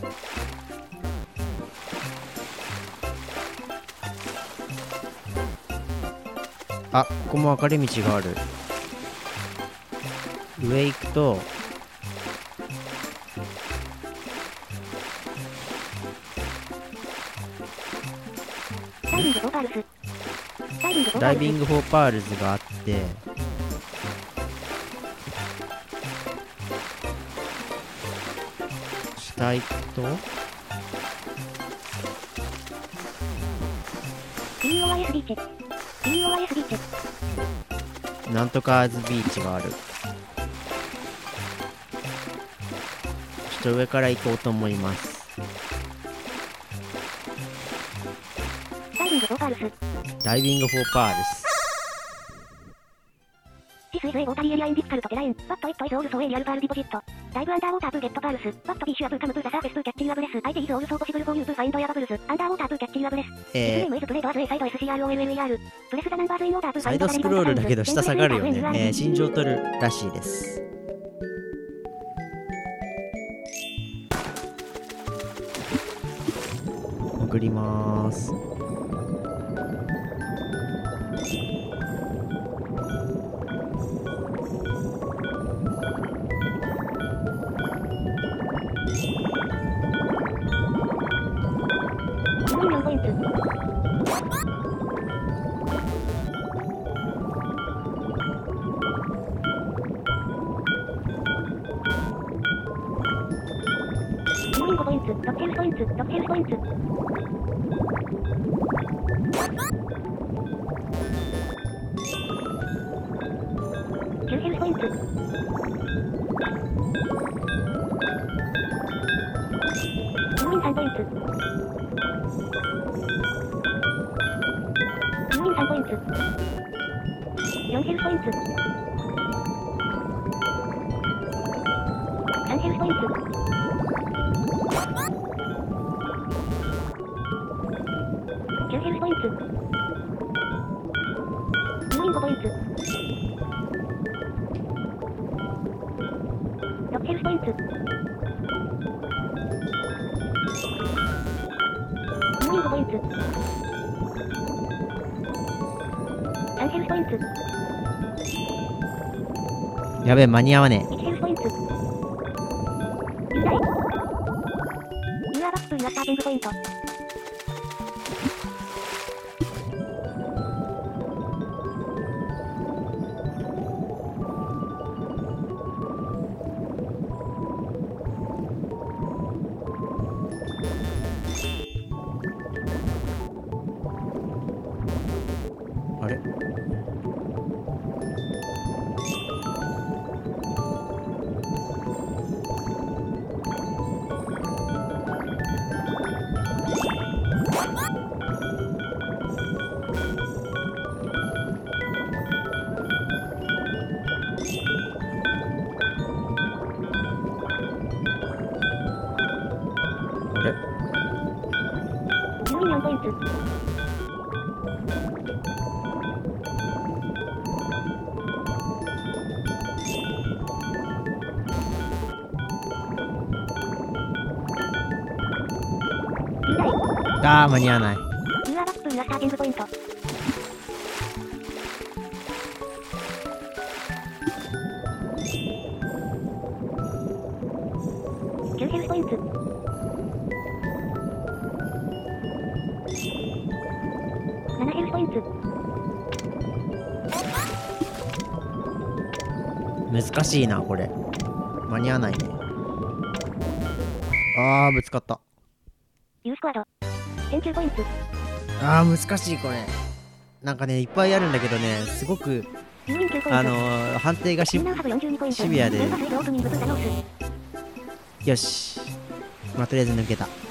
あ、ここも分かれ道がある。上行くとダイビング・フォー・パールズがあって、下行くとなんとかーズビーチがある。ちょっと上から行こうと思います。ダイビング・フォー・パールス。 This is a watery area in difficult terrain, but it is also a real pearl deposit. Dive underwater to get pearls, but be sure to come to the surface to catch your breath. It is also possible for you to find your bubbles underwater to catch your breath. This game is played as a side SCROLLER. Press the numbers in order to サイ find ド the スクロールだけど下下がるよね。心情取るらしいです。送りまーす。 14ポイント。15ポイント、6ヘルスポイント、6ヘルスポイント。9ヘルスポイント。3ポイント。3ポイント。4ヘルスポイント。3ヘルスポイント。9ヘルスポイント。5ポイント。6ヘルスポイント。5ポイント。3ヘルスポイント。 やべえ、間に合わね 1ヘルスポイント。You are back to your starting point. あれ、 14ポイント。 間に合わない。 You are back to your starting point. 9ヘルスポイント。7ヘルスポイント。 難しいなこれ。間に合わないね。あー、ぶつかった。 You scored 10ポイント。 あー、難しいこれ。なんかね、いっぱいあるんだけどね、すごく判定がシビアで。よし、まあ、とりあえず抜けた。